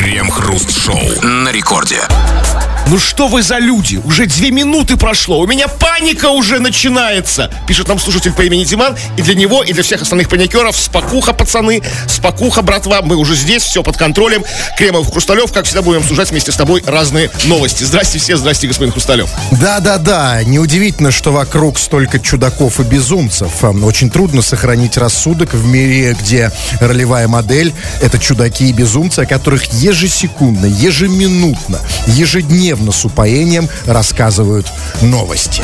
Крем-хруст-шоу на рекорде. Ну что вы за люди? Уже 2 минуты прошло. У меня паника уже начинается. Пишет нам слушатель по имени Диман. И для него, и для всех остальных паникеров. Спокуха, пацаны. Спокуха, братва. Мы уже здесь, все под контролем. Кремов, Хрусталев. Как всегда, будем обсуждать вместе с тобой разные новости. Здрасте все, здрасте, господин Хрусталев. Да. Неудивительно, что вокруг столько чудаков и безумцев. Очень трудно сохранить рассудок в мире, где ролевая модель — это чудаки и безумцы, о которых ежесекундно, ежеминутно, ежедневно с упоением рассказывают новости.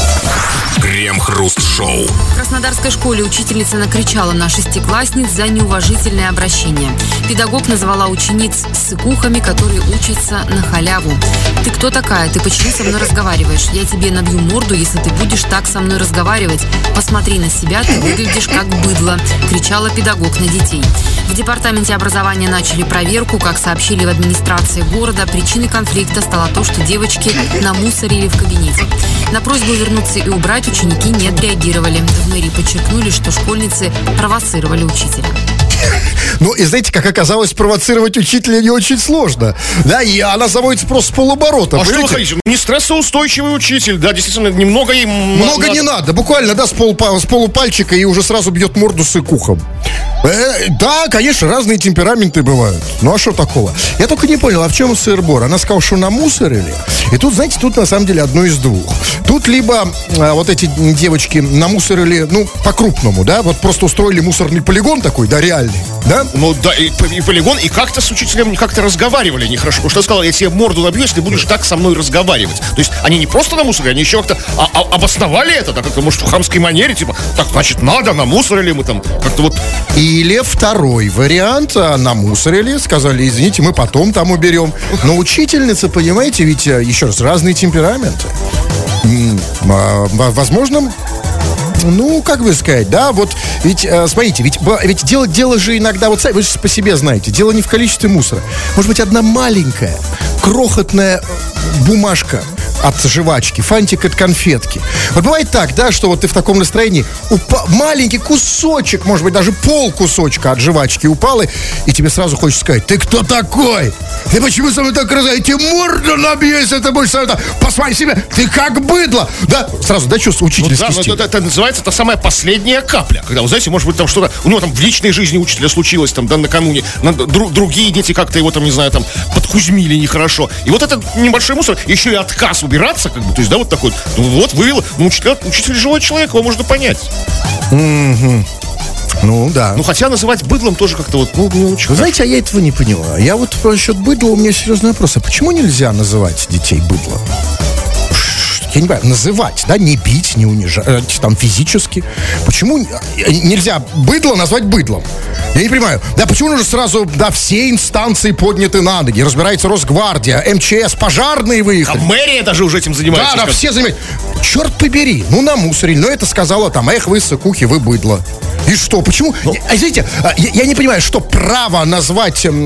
Крем-хруст-шоу. В Краснодарской школе учительница накричала на шестиклассниц за неуважительное обращение. Педагог назвала учениц ссыкухами, которые учатся на халяву. «Ты кто такая? Ты почему со мной разговариваешь? Я тебе набью морду, если ты будешь так со мной разговаривать. Посмотри на себя, ты выглядишь как быдло», — кричала педагог на детей. В департаменте образования начали проверку. Как сообщили в администрации города, причиной конфликта стало то, что девочки намусорили в кабинете. На просьбу вернуться и убрать ученики не отреагировали. В мэрии подчеркнули, что школьницы провоцировали учителя. Ну, и знаете, как оказалось, провоцировать учителя не очень сложно. Да, и она заводится просто с полоборота. А что вы хотите? Не стрессоустойчивый учитель, да, действительно, немного ей... Много не надо, буквально, да, с полупальчика и уже сразу бьет морду сыкухом. Да, конечно, разные темпераменты бывают. Ну, а что такого? Я только не понял, а в чем сыр-бор? Она сказала, что намусорили. И тут, знаете, тут на самом деле одно из двух. Тут либо вот эти девочки намусорили, ну, по-крупному, да, вот просто устроили мусорный полигон такой, да, реальный, да? Ну, да, и полигон, и как-то с учителем как-то разговаривали нехорошо. Потому что я сказал, я тебе морду набью, если ты будешь так со мной разговаривать. То есть они не просто намусорили, они еще как-то обосновали это, так как-то, может, в хамской манере, типа, так, значит, надо, намусорили мы там, как-то вот... Или второй вариант, намусорили, сказали, извините, мы потом там уберем. Но учительница, понимаете, ведь, еще раз, разные темпераменты. Возможно, ну, как бы сказать, да, вот, ведь, смотрите, ведь дело же иногда, вот вы же по себе знаете, дело не в количестве мусора. Может быть, одна маленькая, крохотная бумажка от жвачки, фантик от конфетки. Вот бывает так, да, что вот ты в таком настроении, маленький кусочек, может быть, даже полкусочка от жвачки упал, и тебе сразу хочется сказать, ты кто такой? Ты почему со мной так разговариваешь? Тебе морду набью, если ты будешь со мной так. Посмотри себя, ты как быдло. Да, сразу, да, чувство учительский стиль. Это называется та самая последняя капля. Когда, вы знаете, может быть, там что-то, у него там в личной жизни учителя случилось, там, да, накануне, другие дети как-то его там, не знаю, там, подкузмили нехорошо. И вот этот небольшой мусор, еще и отказ убираться, как бы, то есть, да, вот такой, ну, вот вывел, ну, учитель живой человек, его можно понять. Ну, да. Ну, хотя называть быдлом тоже как-то вот, ну, не очень. Вы знаете, а я этого не поняла. Я вот насчет быдла, у меня серьезный вопрос. А почему нельзя называть детей быдлом? Я не понимаю, называть, да, не бить, не унижать, там, физически. Почему нельзя быдло назвать быдлом? Я не понимаю. Да, почему нужно сразу, да, все инстанции подняты на ноги? Разбирается Росгвардия, МЧС, пожарные выехали. А мэрия даже уже этим занимается. Да, все занимаются. Черт побери, ну, намусорили. Но это сказала там, эх, вы сыкухи, вы быдло. И что, почему? Знаете, я не понимаю, что право назвать с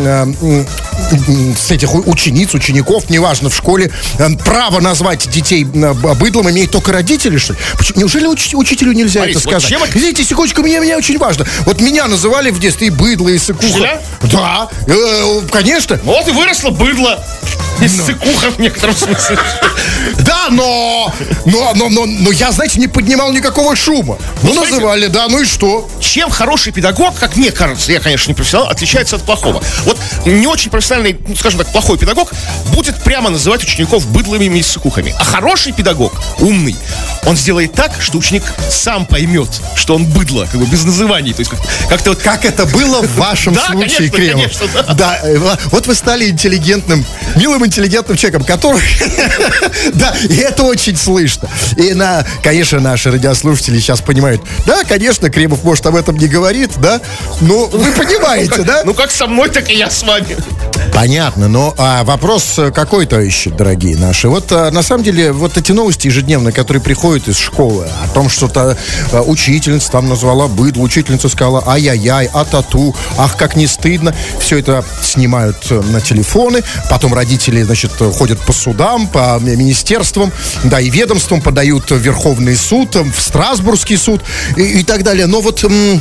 этих учеников, неважно, в школе, право назвать детей быдлом имеют только родители, что ли? Неужели учителю нельзя это сказать? Вот извините, секундочку, мне очень важно. Вот меня называли в детстве и быдло, и сыкуха. Учителя? Да, конечно. Вот и выросло быдло. И сыкуха в некотором смысле. Да, но я, знаете, не поднимал никакого шума. Ну, называли, да, ну и что? Чем хороший педагог, как мне кажется, я, конечно, не профессионал, отличается от плохого. Вот не очень профессиональный, ну, скажем так, плохой педагог будет прямо называть учеников быдлами и сыкухами. А хороший педагог, умный, он сделает так, что ученик сам поймет, что он быдло, как бы без называний. То есть как-то вот... Как это было в вашем случае, Кремов. Да, вот вы стали интеллигентным, милым интеллигентным человеком, который... Да, и это очень слышно. И, конечно, наши радиослушатели сейчас понимают, да, конечно, Кремов, может, об этом не говорит, да, но вы понимаете, да? Ну, как со мной, так и я с вами. Понятно, но вопрос какой-то ищет, дорогие наши. Вот, на самом деле, вот эти новости ежедневные, которые приходят из школы, о том, что учительница там назвала быдло, учительница сказала ай-яй-яй, а-тату, ах, как не стыдно. Все это снимают на телефоны, потом родители, значит, ходят по судам, по министерствам, да, и ведомствам, подают в Верховный суд, в Страсбургский суд и так далее. Но вот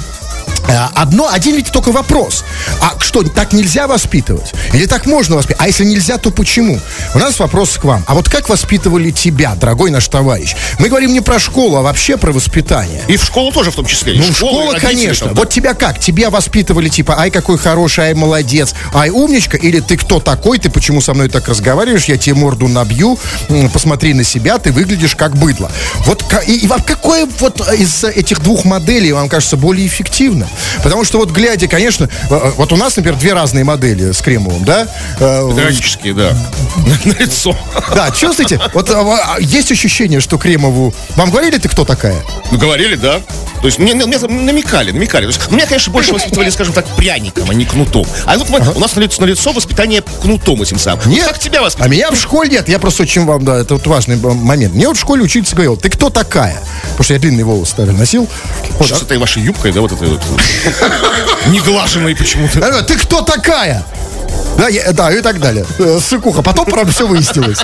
Один ведь только вопрос. А что, так нельзя воспитывать? Или так можно воспитывать? А если нельзя, то почему? У нас вопрос к вам. А вот как воспитывали тебя, дорогой наш товарищ? Мы говорим не про школу, а вообще про воспитание. И в школу тоже в том числе. Ну, школа, конечно. Там, да. Вот тебя как? Тебя воспитывали типа, ай, какой хороший, ай, молодец, ай, умничка? Или ты кто такой? Ты почему со мной так разговариваешь? Я тебе морду набью. Посмотри на себя, ты выглядишь как быдло. Вот и какое вот из этих двух моделей вам кажется более эффективно? Потому что вот глядя, конечно, вот у нас, например, две разные модели с Кремовым, да? Педагогические, да. На лицо. Да, чувствуете? Вот есть ощущение, что Кремову... Вам говорили, ты кто такая? Ну, говорили, да. То есть мне намекали. То есть, меня, конечно, больше воспитывали, скажем так, пряником, а не кнутом. А вот у нас на лицо воспитание кнутом этим самым. Нет, вот как тебя воспитывали? А меня в школе нет. Я просто очень вам, да, это вот важный момент. Мне вот в школе учительница говорила, ты кто такая? Потому что я длинные волосы старый носил. Вот, с этой вашей юбкой, да, вот этой вот неглаженной почему-то. Ты кто такая? Да, и так далее. Сыкуха. Потом, правда, все выяснилось.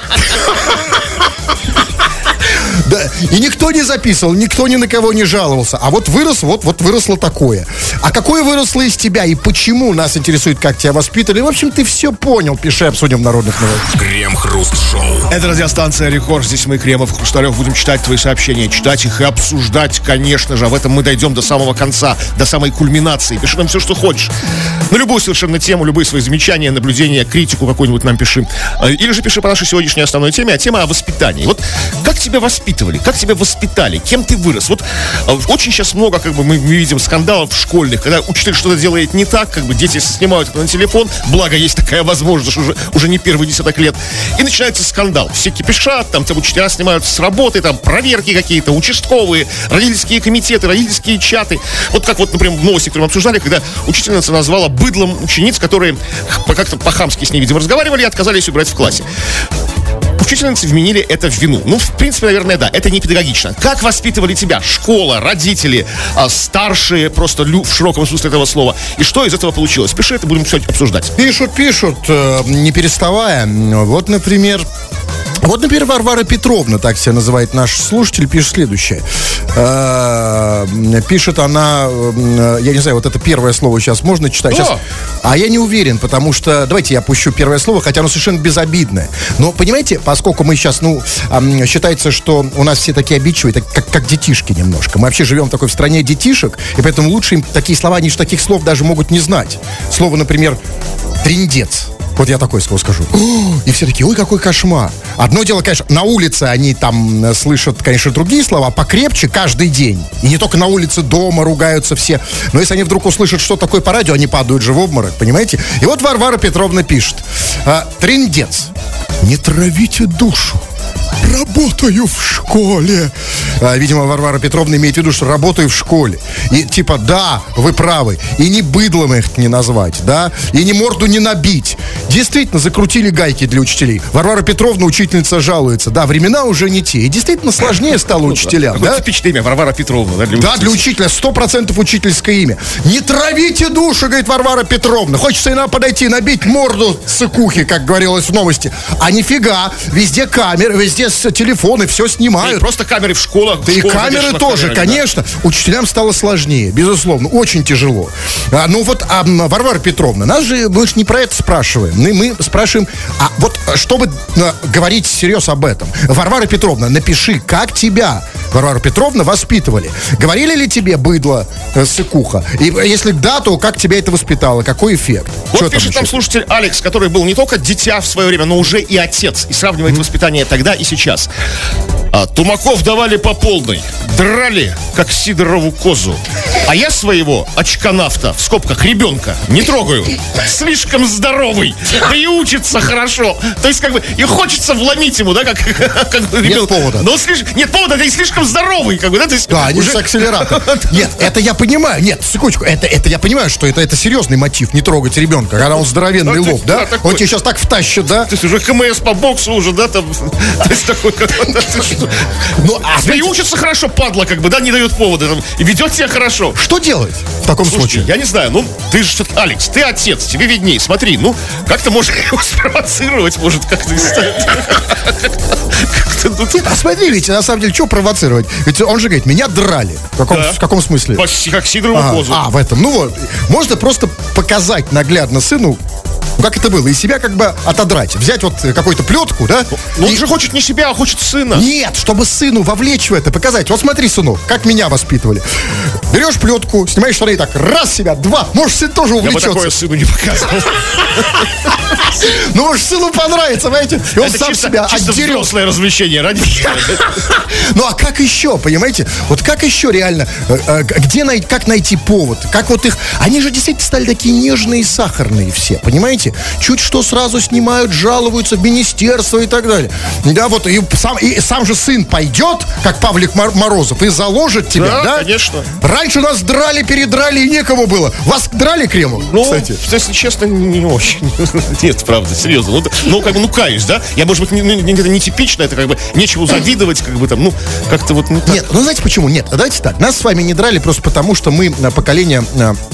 Да, и никто не записывал, никто ни на кого не жаловался. А вот выросло такое. А какое выросло из тебя и почему нас интересует, как тебя воспитали? В общем, ты все понял, пиши, обсудим в народных новостях. Крем-хруст-шоу. Это радиостанция «Рекорд». Здесь мы, Кремов, Хрусталев, будем читать твои сообщения, читать их и обсуждать, конечно же. В этом мы дойдем до самого конца, до самой кульминации. Пиши нам все, что хочешь. На любую совершенно тему, любые свои замечания, наблюдения, критику какую-нибудь нам пиши. Или же пиши по нашей сегодняшней основной теме, а тема о воспитании. Вот как тебя воспитывали, как тебя воспитали, кем ты вырос? Вот очень сейчас много, как бы, мы видим скандалов школьных, когда учитель что-то делает не так, как бы дети снимают это на телефон, благо есть такая возможность, уже не первый десяток лет, и начинается скандал. Все кипишат, там учителя снимают с работы, там проверки какие-то, участковые, родительские комитеты, родительские чаты. Вот как вот, например, в новости, которые мы обсуждали, когда учительница назвала быдлом учениц, которые как-то по-хамски с ней, видимо, разговаривали и отказались убрать в классе. Учительницы вменили это в вину. Ну, в принципе, наверное, да, это не педагогично. Как воспитывали тебя школа, родители, старшие, просто в широком смысле этого слова? И что из этого получилось? Пиши, это будем все обсуждать. Пишут, не переставая. Вот, например, Варвара Петровна, так себя называет наш слушатель, пишет следующее. Пишет она, я не знаю, вот это первое слово сейчас можно читать? Сейчас, а я не уверен, потому что, давайте я опущу первое слово, хотя оно совершенно безобидное. Но, понимаете, поскольку мы сейчас, считается, что у нас все такие обидчивые, как детишки немножко. Мы вообще живем в такой стране детишек, и поэтому лучше им такие слова, они же таких слов даже могут не знать. Слово, например, трындец. Вот я такое слово скажу. И все такие, ой, какой кошмар. Одно дело, конечно, на улице они там слышат, конечно, другие слова, покрепче каждый день. И не только на улице, дома ругаются все. Но если они вдруг услышат, что такое по радио, они падают же в обморок, понимаете? И вот Варвара Петровна пишет. Трындец. Не травите душу. Работаю в школе. Видимо, Варвара Петровна имеет в виду, что работаю в школе. И типа, да, вы правы. И не быдлом их не назвать, да? И не морду не набить. Действительно, закрутили гайки для учителей. Варвара Петровна, учительница, жалуется. Да, времена уже не те. И действительно сложнее стало учителям, да? Типичное имя, Варвара Петровна, да, для учителя? Да, для учителя, 100% учительское имя. Не травите душу, говорит Варвара Петровна. Хочется и нам подойти, набить морду сыкухи, как говорилось в новости. А нифига, везде камеры, везде телефоны, все снимают. И просто камеры в школах. Да и камеры тоже, камеры, конечно. Да. Учителям стало сложнее, безусловно, очень тяжело. Варвара Петровна, мы же не про это спрашиваем. Мы спрашиваем, вот чтобы говорить всерьез об этом. Варвара Петровна, напиши, как тебя, Варвара Петровна, воспитывали. Говорили ли тебе быдло, сыкуха? И если да, то как тебя это воспитало? Какой эффект? Вот пишет там слушатель Алекс, который был не только дитя в свое время, но уже и отец. И сравнивает воспитание тогда и сейчас. Тумаков давали по полной, драли, как Сидорову козу. А я своего очконавта, в скобках ребенка, не трогаю. Слишком здоровый, да и учится хорошо. То есть, как бы, и хочется вломить ему, да, как ребенку. Нет повода. Но нет повода, да и слишком здоровый, как бы, да, то есть. Да, они уже с акселератор. Нет, это я понимаю, секундочку, это я понимаю, что это серьезный мотив, не трогать ребенка, когда он здоровенный лоб, да? Он тебе сейчас так втащит, да? То есть уже КМС по боксу уже, да, там. То есть такой, и учится хорошо, падла, как бы, да, не дает повода, и ведет себя хорошо. Что делать в таком случае? Я не знаю, ты же, Алекс, ты отец, тебе видней. Смотри, Как-то можно его спровоцировать, может, как-то. Нет, а смотри, ведь на самом деле, что провоцировать? Ведь он же говорит, меня драли. В каком смысле? Как Сидорову козу. В этом. Ну вот, можно просто показать наглядно сыну, как это было, и себя как бы отодрать. Взять вот какую-то плетку, да? Но он же хочет не себя, а хочет сына. Нет, чтобы сыну вовлечь в это, показать. Вот смотри, сынок, как меня воспитывали. Берешь плетку, снимаешь штаны и так, раз себя, два. Может, сын тоже увлечется. Я бы такое сыну не показывал. Ну, может, сыну понравится, понимаете? И он сам себя отдерет. Взрослое развлечение, ради. Ну, а как еще, понимаете? Вот как еще реально, как найти повод? Как вот их... Они же действительно стали такие нежные и сахарные все, понимаете? Чуть что сразу снимают, жалуются в министерство и так далее. Да, вот и сам же сын пойдет, как Павлик Морозов, и заложит тебя, да? Конечно. Раньше нас драли, передрали, и некому было. Вас драли, Кремов, кстати? Если честно, не очень. Нет, правда, серьезно. Каюсь, да? Я, может быть, это не типично, это как бы нечего завидовать, как бы там, как-то вот... Нет, знаете почему? Нет, давайте так. Нас с вами не драли просто потому, что мы поколение...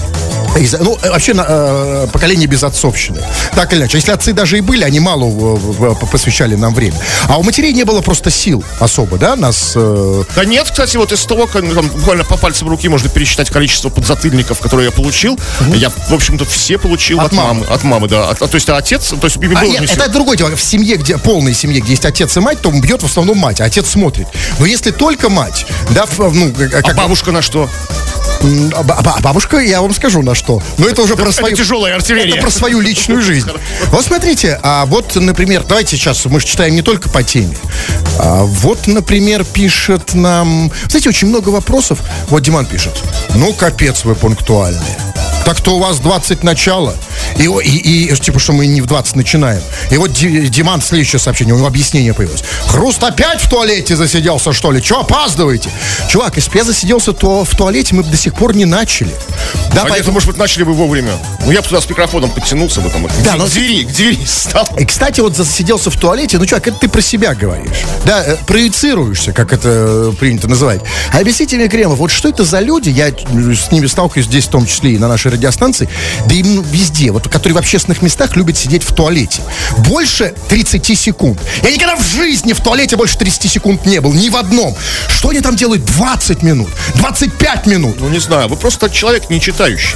поколение безотцовщины. Так или иначе. Если отцы даже и были, они мало посвящали нам время. А у матерей не было просто сил особо, да? Нас... Да нет, кстати, вот из того, буквально по пальцам руки можно пересчитать количество подзатыльников, которые я получил. Я, в общем-то, все получил от мамы. От мамы, да. То есть отец... То есть, нет, это другое дело. В семье, полной семье, где есть отец и мать, то бьет в основном мать, а отец смотрит. Но если только мать, да... А бабушка на что? Бабушка, я вам скажу на что. Но это уже про свою... тяжелая артиллерия. Это про свою личную жизнь. Вот смотрите, вот, например, давайте сейчас, мы же читаем не только по теме. Вот, например, пишет нам... Знаете, очень много вопросов. Вот Диман пишет. Ну, капец вы пунктуальные. Так-то у вас 20 начала. И типа, что мы не в 20 начинаем. И вот Диман, следующее сообщение, у него объяснение появилось. Хруст опять в туалете засиделся, что ли? Чего опаздываете? Чувак, если бы я засиделся в туалете, мы бы до сих пор не начали. Да, поэтому, может быть, начали бы вовремя. Ну, я бы туда с микрофоном подтянулся бы там. Да, к двери стал. И, кстати, вот засиделся в туалете, чувак, это ты про себя говоришь. Да, проецируешься, как это принято называть. А объясните мне, Кремов, вот что это за люди, я с ними сталкиваюсь здесь, в том числе и на нашей радиостанции, да и везде, вот, которые в общественных местах любят сидеть в туалете. Больше 30 секунд. Я никогда в жизни в туалете больше 30 секунд не был, ни в одном. Что они там делают 20 минут, 25 минут? Ну, не знаю, вы просто человек не читающий.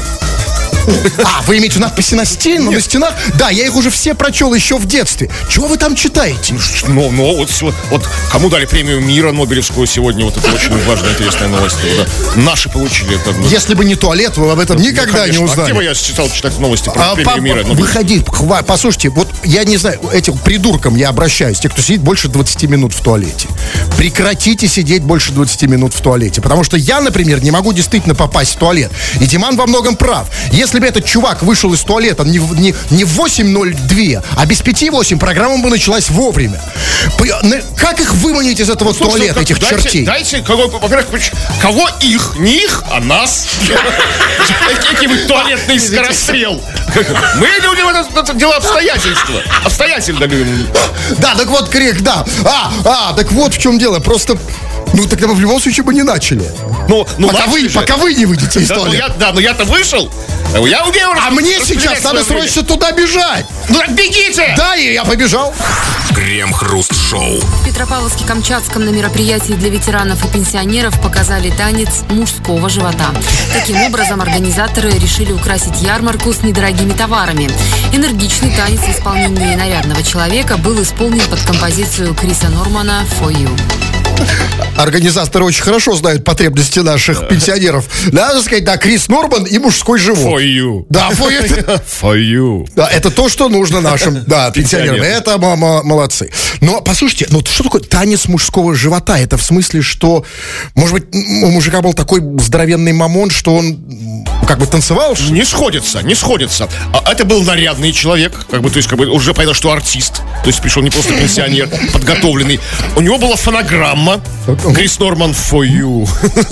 Вы имеете надписи на стенах? Да, я их уже все прочел еще в детстве. Чего вы там читаете? Вот кому дали премию мира Нобелевскую сегодня, вот это очень важная, интересная новость. Да. Наши получили это. Если бы не туалет, вы об этом никогда не узнали. А где я читать новости про премию мира? Выходи, послушайте, вот я не знаю, этим придуркам я обращаюсь, те, кто сидит больше 20 минут в туалете. Прекратите сидеть больше 20 минут в туалете, потому что я, например, не могу действительно попасть в туалет. И Диман во многом прав. Если бы этот чувак вышел из туалета не в 8:02, а без 5:08, программа бы началась вовремя. Как их выманить из этого туалета, этих чертей? Дайте, кого их? Не их, а нас. Какие вы туалетный скорострел. Мы любим это дело обстоятельства. Обстоятельно любим. Да, так вот, Крик, да. Так вот в чем дело. Просто... тогда мы в любом случае бы не начали. Пока вы не выйдете из туалета. Но я-то вышел. Я умею. А мне сейчас надо срочно туда бежать. Ну так бегите! Да, и я побежал. Крем-хруст-шоу. В Петропавловске-Камчатском на мероприятии для ветеранов и пенсионеров показали танец мужского живота. Таким образом, организаторы решили украсить ярмарку с недорогими товарами. Энергичный танец в исполнении нарядного человека был исполнен под композицию Криса Нормана «For You». Организаторы очень хорошо знают потребности наших пенсионеров. Надо сказать, да, Крис Норман и мужской живот. For you. Да, for you. Да, это то, что нужно нашим, пенсионерам. Это молодцы. Но, послушайте, что такое танец мужского живота? Это в смысле, что, может быть, у мужика был такой здоровенный мамон, что он как бы танцевал? Не сходится. Это был нарядный человек, уже понятно, что артист. То есть пришел не просто пенсионер, подготовленный. У него была фонограмма. Крис Норман for you.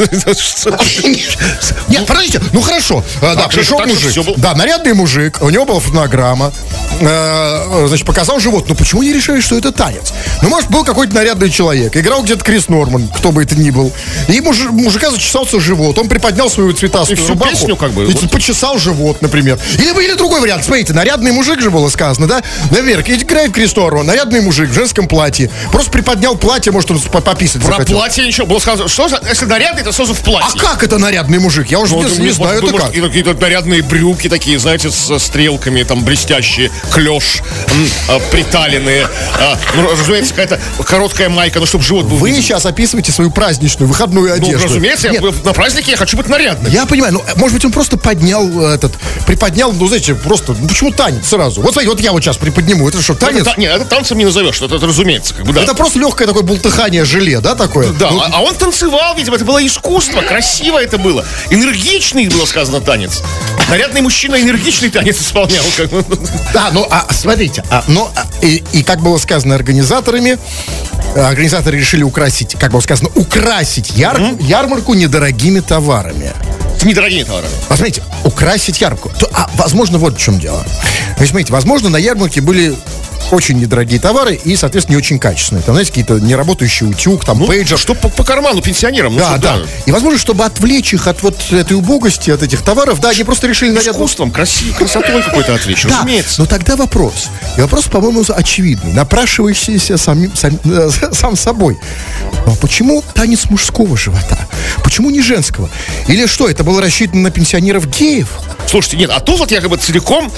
Нет, подождите, ну хорошо. Да, пришел мужик. Да, нарядный мужик, у него была фонограмма. Значит, показал живот. Но почему не решили, что это танец? Ну, может, был какой-то нарядный человек. Играл где-то Крис Норман, кто бы это ни был. И мужика зачесался живот. Он приподнял свою цветастую рубаху. Песню, как бы, и вот. Почесал живот, например. Или другой вариант. Смотрите, нарядный мужик же было сказано, да? Например, играет Крис Норман, нарядный мужик в женском платье. Просто приподнял платье, может, он пописать Про захотел. платье ничего. Было сказано, что если нарядный, то сразу в платье. А как это нарядный мужик? Я уже не знаю, это как. Какие-то нарядные брюки такие, знаете, со стрелками, там, блестящие, клеш, приталенные. Разумеется, какая-то короткая майка, ну, чтобы живот был Вы виден. сейчас описываете свою праздничную выходную одежду. Ну, разумеется, на празднике я хочу быть нарядным. Я понимаю, ну, может быть, он просто приподнял, ну, знаете, просто, ну, почему танец сразу? Вот, смотрите, вот я вот сейчас приподниму, это что, танец? Нет, это танцем не назовешь, это разумеется, как бы, да. Это просто легкое такое бултыхание желе, да, такое? Да, Ну, а он танцевал, видимо, это было искусство, красиво это было. Энергичный, было сказано, танец. Нарядный мужчина энергичный танец исполнял. Как бы. Да, ну, смотрите, и как было сказано организаторы решили украсить, как было сказано, украсить ярмарку недорогими товарами. Недорогие товары. Посмотрите, украсить ярмарку. Возможно, вот в чем дело. Вы смотрите, возможно, на ярмарке были очень недорогие товары и, соответственно, не очень качественные. Там, знаете, какие-то неработающие утюг, там, пейджер. Что по карману пенсионерам. Да. И, возможно, чтобы отвлечь их от вот этой убогости, от этих товаров, да, они просто решили нарядно... Искусством, красотой какой-то отвлечь, да, разумеется. но тогда вопрос. И вопрос, по-моему, очевидный, напрашивающийся сам собой. А почему танец мужского живота? Почему не женского? Или что, это было рассчитано на пенсионеров-геев? Слушайте, нет, а тут вот я как бы целиком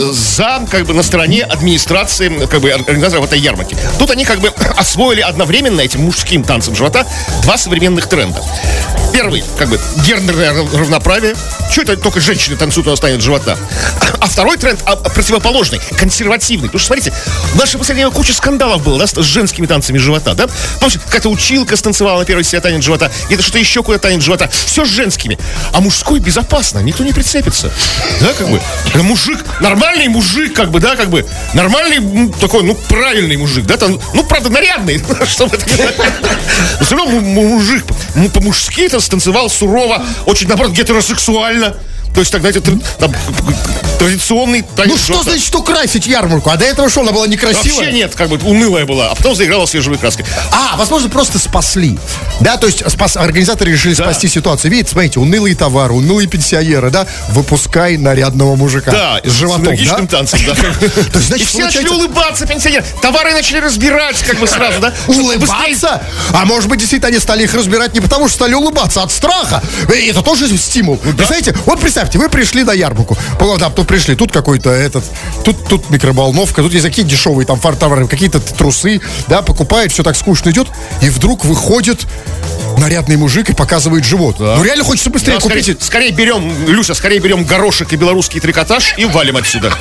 на стороне администрации, как бы организаторов этой ярмарки. Тут они как бы освоили одновременно этим мужским танцем живота два современных тренда. Первый, как бы, гендерное равноправие. Что это только женщины танцуют, у нас станет живота? А второй тренд противоположный, консервативный. Потому что, смотрите, в наше последнее время куча скандалов было, да, с женскими танцами живота, да? Помните, какая-то училка станцевала на первой себе танец живота, где-то что-то еще куда-то танец живота. Все с женскими. А мужской безопасно, никто не прицепится. Да, как бы. Мужик, нормальный мужик, как бы, да, как бы. Нормальный, такой, ну, правильный мужик, да, там, ну, правда, нарядный, чтобы это но все равно мужик по-мужски станцевал сурово, очень, наоборот, гетеросексуально. То есть тогда это там, традиционный танец. Ну что значит украсить ярмарку? А до этого что, она была некрасивая? Вообще нет, как бы унылая была, а потом заиграла свежей краской. Возможно, просто спасли. Да, то есть организаторы решили спасти ситуацию. Видите, смотрите, унылые товары, унылые пенсионеры, да? Выпускай нарядного мужика. Да, с животом, с энергичным танцем, да. То есть, значит, и все начали улыбаться, пенсионеры. Товары начали разбирать, как бы сразу, да? Улыбаться? А может быть, действительно, они стали их разбирать не потому, что стали улыбаться, а от страха. И это тоже стимул. Представляете? Вот представьте, вы пришли на ярмарку. Да, тут пришли, тут какой-то тут микроволновка, тут есть какие-то дешевые там товары, какие-то трусы, да, покупает, все так скучно идет, и вдруг выходит нарядный мужик и показывает живот. Да. Ну реально хочется быстрее купить. Скорее берем горошек и белорусский трикотаж и валим отсюда.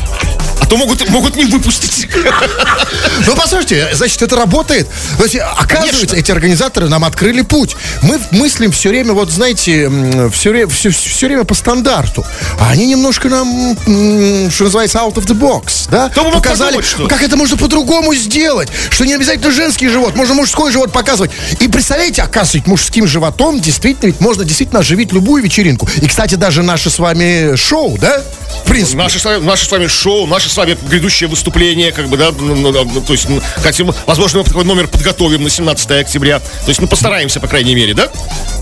А то могут не выпустить. Ну, послушайте, значит, это работает. Значит, оказывается, конечно, эти организаторы нам открыли путь. Мы мыслим все время, вот знаете, все время по стандарту. А они немножко нам, что называется, out of the box, да? Показали, как это можно по-другому сделать. Что не обязательно женский живот, можно мужской живот показывать. И представляете, оказывается, мужским животом действительно, ведь можно действительно оживить любую вечеринку. И, кстати, даже наше с вами шоу, да? В принципе. Наше с вами шоу, наше с вами грядущее выступление, как бы, да, то есть, хотим, возможно, мы такой номер подготовим на 17 октября. То есть, постараемся, по крайней мере, да?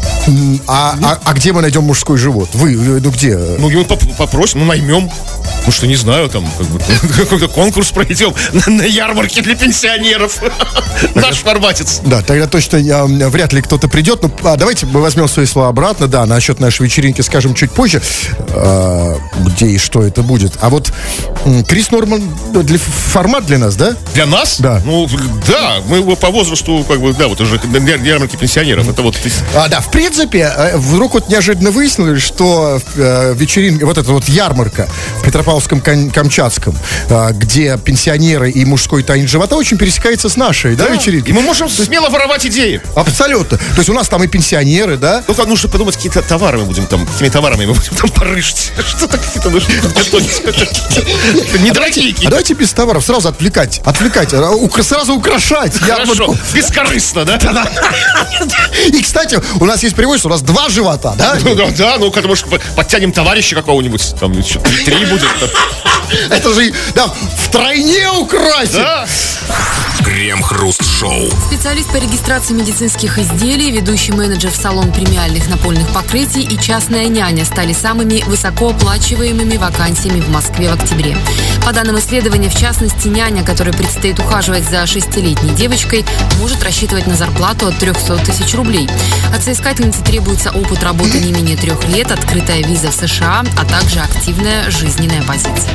А где мы найдем мужской живот? Вы где? Ну, его попросим, наймем. Ну, что, не знаю, там, как бы, какой-то конкурс проведем на ярмарке для пенсионеров. Наш форматец. Да, тогда точно вряд ли кто-то придет. Ну, давайте мы возьмем свои слова обратно. Да, насчет нашей вечеринки скажем чуть позже, где и что это будет. А вот Крис Норман, формат для нас, да? Для нас? Да. Ну, да, мы по возрасту, как бы, да, вот уже ярмарки пенсионеров. Это вот... Да, в принципе, вдруг вот неожиданно выяснилось, что вечеринка, вот эта вот ярмарка в Петропавловском-Камчатском, где пенсионеры и мужской танец живота очень пересекается с нашей, да, вечеринкой. И мы можем смело воровать идеи. Абсолютно. То есть у нас там и пенсионеры, да? Ну, нужно подумать, какими товарами мы будем там порышить. Что-то какие-то... Недорогие какие-то. А давайте без товаров, сразу отвлекать, сразу украшать. Хорошо, бескорыстно, да? И, кстати, у нас есть привычка, у нас 2 живота, да? Да, ну, потому что подтянем товарища какого-нибудь, там, 3 будет. Это же, да, втройне украсим. Да. Крем-хруст-шоу. Специалист по регистрации медицинских изделий, ведущий менеджер в салон премиальных напольных покрытий и частная няня стали самыми высокооплачиваемыми вакансиями в Москве в октябре. По данным исследования, в частности, няня, которой предстоит ухаживать за 6-летней девочкой, может рассчитывать на зарплату от 300 тысяч рублей. От соискательницы требуется опыт работы не менее 3 лет, открытая виза в США, а также активная жизненная позиция.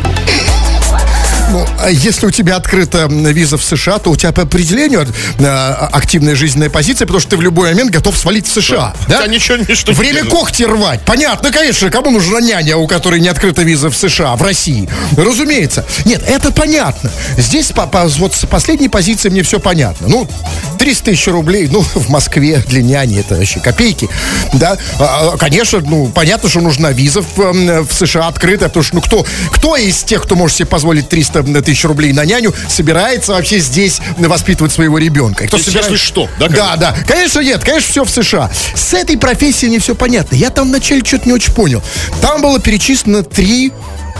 Ну, а если у тебя открыта виза в США, то у тебя по определению активная жизненная позиция, потому что ты в любой момент готов свалить в США. Да? Ничто Время когти рвать. Понятно, конечно, кому нужна няня, у которой не открыта виза в США, в России? Разумеется. Нет, это понятно. Здесь вот с последней позиции мне все понятно. Ну, 300 тысяч рублей, ну, в Москве для няни это вообще копейки. Да, конечно, ну, понятно, что нужна виза в США открытая, потому что, ну, кто из тех, кто может себе позволить 300 тысяч рублей на няню, собирается вообще здесь воспитывать своего ребенка? Кто собирается? Если что, да? Да. Конечно, нет, конечно, все в США. С этой профессией не все понятно. Я там вначале что-то не очень понял. Там было перечислено 3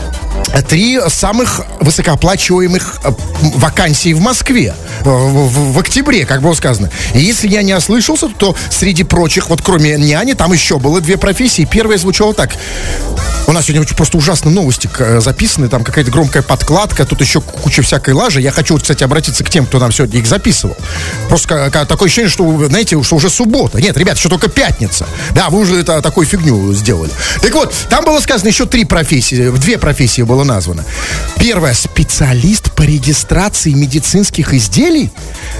самых высокооплачиваемых вакансий в Москве в октябре, как было сказано. И если я не ослышался, то среди прочих, вот кроме няни, там еще было 2 профессии. Первая звучала так. У нас сегодня просто ужасные новости записаны, там какая-то громкая подкладка, тут еще куча всякой лажи. Я хочу, кстати, обратиться к тем, кто нам сегодня их записывал. Просто такое ощущение, что, знаете, что уже суббота. Нет, ребят, еще только пятница. Да, вы уже такую фигню сделали. Так вот, там было сказано еще 2 профессии было названо. Первая — специалист по регистрации медицинских изделий.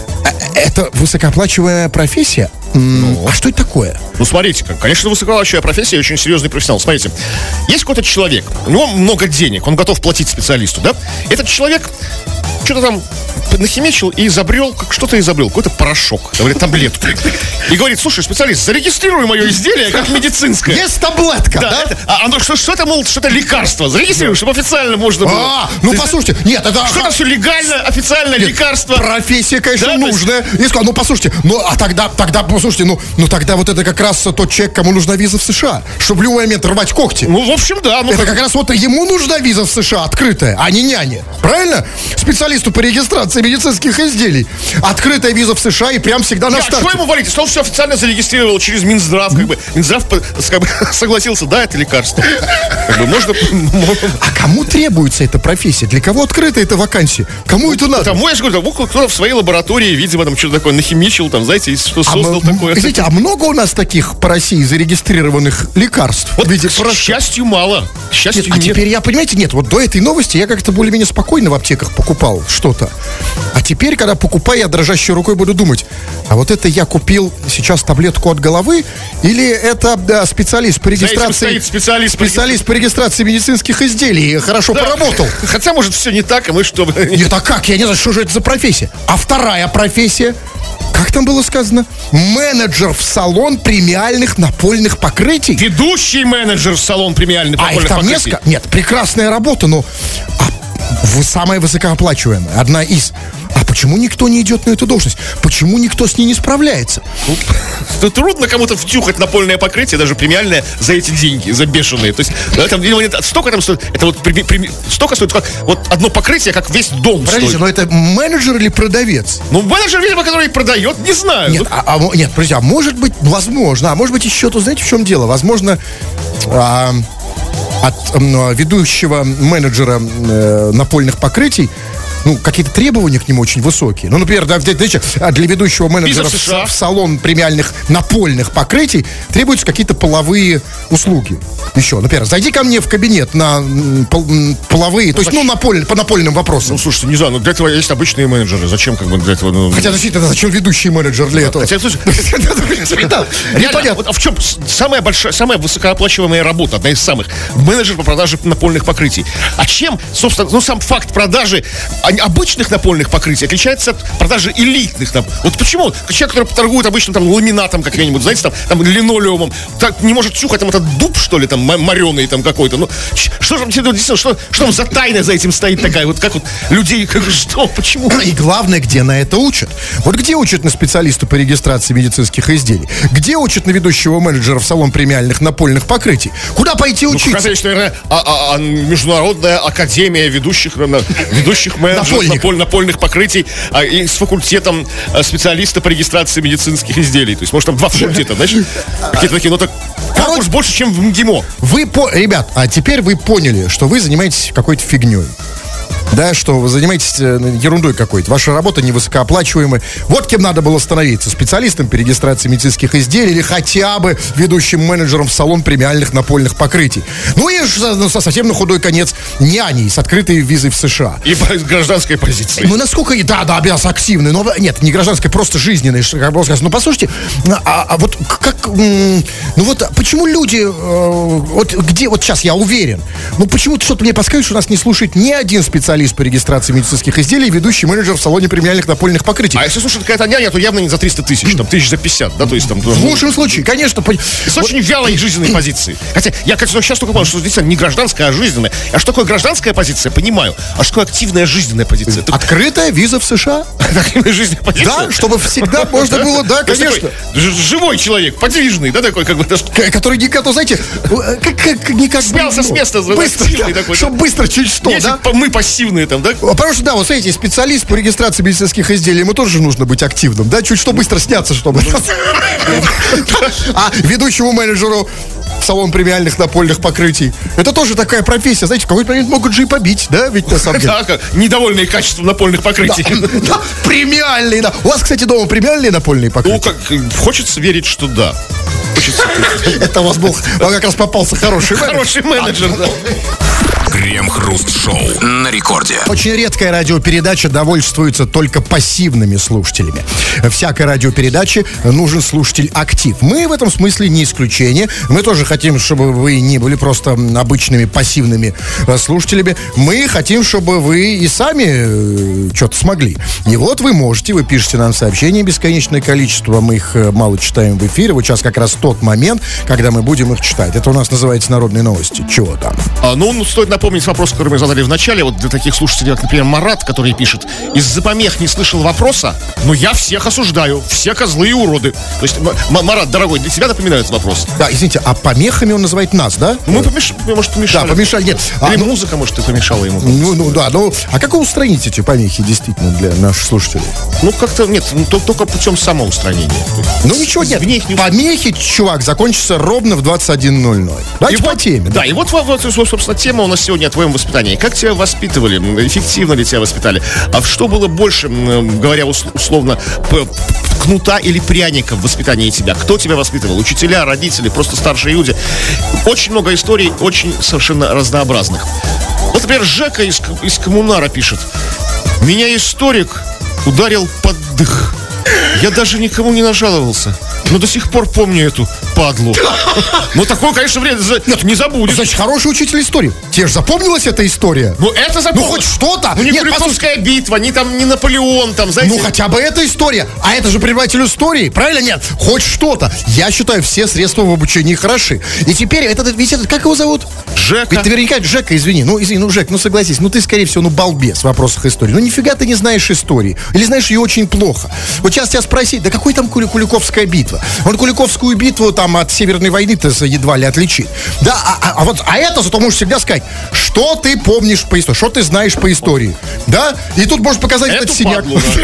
Это высокооплачиваемая профессия? А что это такое? Ну, смотрите, конечно, высокооплачиваемая профессия и очень серьезный профессионал. Смотрите, есть какой-то человек, у него много денег, он готов платить специалисту, да? Этот человек что-то там нахимичил и изобрел, какой-то порошок, говорит, таблетку. И говорит: слушай, специалист, зарегистрируй мое изделие как медицинское. Есть таблетка, да? Что это, мол, что-то лекарство. Зарегистрируй, чтобы официально можно было. Ну, послушайте, нет, это... Что-то все легально, официально, лекарство. Профессия, конечно, нужная. Я сказал, ну, послушайте, тогда, послушайте, тогда вот это как раз тот человек, кому нужна виза в США, чтобы в любой момент рвать когти. Ну, в общем, да. Это как раз вот ему нужна виза в США открытая, а не няне. Правильно? Специалисту по регистрации медицинских изделий. Открытая виза в США и прям всегда на старте. Что ему валить? Если он все официально зарегистрировал через Минздрав, Минздрав согласился, да, это лекарство. Можно... А кому требуется эта профессия? Для кого открыта эта вакансия? Кому это надо? Кому, я же говорю, кто-то в своей лаборатории, видимо, там что-то такое нахимичил, там, знаете, что создал такое. Извините, а много у нас таких по России зарегистрированных лекарств? Вот, к счастью, мало. К счастью, нет. А теперь я, понимаете, вот до этой новости я как-то более-менее спокойно в аптеках покупал что-то. А теперь, когда покупаю, я дрожащей рукой буду думать, а вот это я купил сейчас таблетку от головы, или это специалист по регистрации... Специалист по регистрации медицинских изделий хорошо поработал. Хотя, может, все не так, и мы что... Нет, а как? Я не знаю, что же это за профессия. А вторая профессия... Как там было сказано? Менеджер в салон премиальных напольных покрытий. Ведущий менеджер в салон премиальных напольных покрытий. Несколько? Нет, прекрасная работа, но самая высокооплачиваемая, одна из. А почему никто не идет на эту должность? Почему никто с ней не справляется? Трудно кому-то втюхать напольное покрытие, даже премиальное, за эти деньги, за бешеные. То есть, там, столько там стоит, это вот столько стоит, как вот одно покрытие, как весь дом. Подождите, стоит. Но это менеджер или продавец? Ну, менеджер, видимо, который продает, не знаю. Нет, нет, подождите, а может быть, возможно, еще, то знаете, в чем дело? Возможно, от ведущего менеджера напольных покрытий какие-то требования к нему очень высокие. Ну, например, для ведущего менеджера в салон премиальных напольных покрытий требуются какие-то половые услуги. Еще, например, зайди ко мне в кабинет на половые, то есть, по напольным вопросам. Ну, слушайте, не знаю, для этого есть обычные менеджеры. Зачем, для этого? Хотя, действительно, зачем ведущий менеджер для этого? Хотя, слушай, непонятно. А в чем самая высокооплачиваемая работа, одна из самых, менеджер по продаже напольных покрытий. А чем, собственно, сам факт продажи обычных напольных покрытий отличается от продажи элитных. Вот почему человек, который торгует обычно там ламинатом каким-нибудь, знаете, там линолеумом, так не может чухать там этот дуб, что ли, там мореный там какой-то. Ну, что же действительно, что там за тайна за этим стоит такая? Вот как вот людей, что, почему? И главное, где на это учат. Вот где учат на специалиста по регистрации медицинских изделий? Где учат на ведущего менеджера в салон премиальных напольных покрытий? Куда пойти учиться? Как раз, наверное, Международная академия ведущих менеджеров напольных покрытий и с факультетом специалиста по регистрации медицинских изделий. То есть, может, там 2 факультета, знаешь? Какие-то такие, ну так конкурс больше, чем в МГИМО. Ребят, а теперь вы поняли, что вы занимаетесь какой-то фигней. Да, что вы занимаетесь ерундой какой-то. Ваша работа невысокооплачиваемая. Вот кем надо было становиться. Специалистом по регистрации медицинских изделий или хотя бы ведущим менеджером в салон премиальных напольных покрытий. Ну и совсем на худой конец няней с открытой визой в США. И гражданской позицией. Ну насколько... Да, без активной. Но нет, не гражданской, просто жизненной. Как было сказано. Ну послушайте, вот как... Ну вот почему люди... Вот где... Вот сейчас я уверен. Ну почему-то что-то мне подсказывает, что нас не слушает ни один специалист по регистрации медицинских изделий, ведущий менеджер в салоне премиальных напольных покрытий. А если слушает какая-то няня, то явно не за 300 тысяч, там, тысяч за 50, да, то есть там... В лучшем случае, конечно. С очень вялой жизненной позиции. Хотя я, конечно, сейчас только понял, что здесь не гражданская, а жизненная. А что такое гражданская позиция, понимаю. А что такое активная жизненная позиция? Открытая виза в США. Активная жизненная позиция? Да, чтобы всегда можно было, да, конечно. Живой человек, подвижный, да, такой, как бы... Который никак, знаете, никак... Снялся с места, быстро, такой. Чтобы быстро чуть что, да? Мы пассивные там, да? Потому что, да, вот смотрите, специалист по регистрации медицинских изделий, ему тоже нужно быть активным, да, чуть что быстро сняться, чтобы... А ведущему менеджеру в салон премиальных напольных покрытий, это тоже такая профессия, знаете, в какой-то момент могут же и побить, да, ведь на самом деле. Да, недовольные качеством напольных покрытий. Да, премиальные, да. У вас, кстати, дома премиальные напольные покрытия? Ну, как, хочется верить, что да. Это у вас был, как раз попался хороший менеджер. Хороший менеджер, да. Крем-хруст-шоу на рекорде. Очень редкая радиопередача довольствуется только пассивными слушателями. Всякой радиопередаче нужен слушатель актив. Мы в этом смысле не исключение. Мы тоже хотим, чтобы вы не были просто обычными пассивными слушателями. Мы хотим, чтобы вы и сами что-то смогли. И вот вы пишете нам сообщения бесконечное количество. Мы их мало читаем в эфире. Вот сейчас как раз тот момент, когда мы будем их читать. Это у нас называется «Народные новости». Чего там? Стоит напомнить вопрос, который мы задали в начале. Вот для таких слушателей, как, например, Марат, который пишет: из-за помех не слышал вопроса, но я всех осуждаю. Все козлы и уроды. То есть, Марат, дорогой, для тебя напоминает вопрос. Да, извините, а помехами он называет нас, да? Мы помешали. Да, помешали, нет. Или музыка, может, и помешала ему. А как вы устраните эти помехи, действительно, для наших слушателей? Ну, как-то, нет, только путем самоустранения. Ну, ничего нет. Помехи, чувак, закончатся ровно в 21:00. Давайте по теме. Да, и вот, собственно, тема у нас сегодня о твоем воспитании. Как тебя воспитывали? Эффективно ли тебя воспитали? А что было больше, говоря условно, кнута или пряника в воспитании тебя? Кто тебя воспитывал? Учителя, родители, просто старшие люди? Очень много историй, очень совершенно разнообразных. Вот, например, Жека из Коммунара пишет: меня историк ударил под дых. Я даже никому не нажаловался, но до сих пор помню эту падлу. Ну, такое, конечно, время не забудешь. Значит, хороший учитель истории. Тебе же запомнилась эта история? Ну, это запомнилось. Ну, хоть что-то. Ну, не Куликовская битва, не Наполеон, там, знаете. Ну, хотя бы эта история. А это же преподаватель истории, правильно? Нет, хоть что-то. Я считаю, все средства в обучении хороши. И теперь ведь этот, как его зовут? Жека. Ведь наверняка, Жека, извини, Жек, согласись, ты, скорее всего, балбес в вопросах истории. Нифига ты не знаешь истории. Или знаешь ее очень плохо. Вот сейчас тебя спросить, да какой там Куликовская битва? Он Куликовскую битву там от Северной войны-то едва ли отличит. Да, а это зато можешь всегда сказать, что ты помнишь по истории, что ты знаешь по истории. Да? И тут можешь показать этот синяк.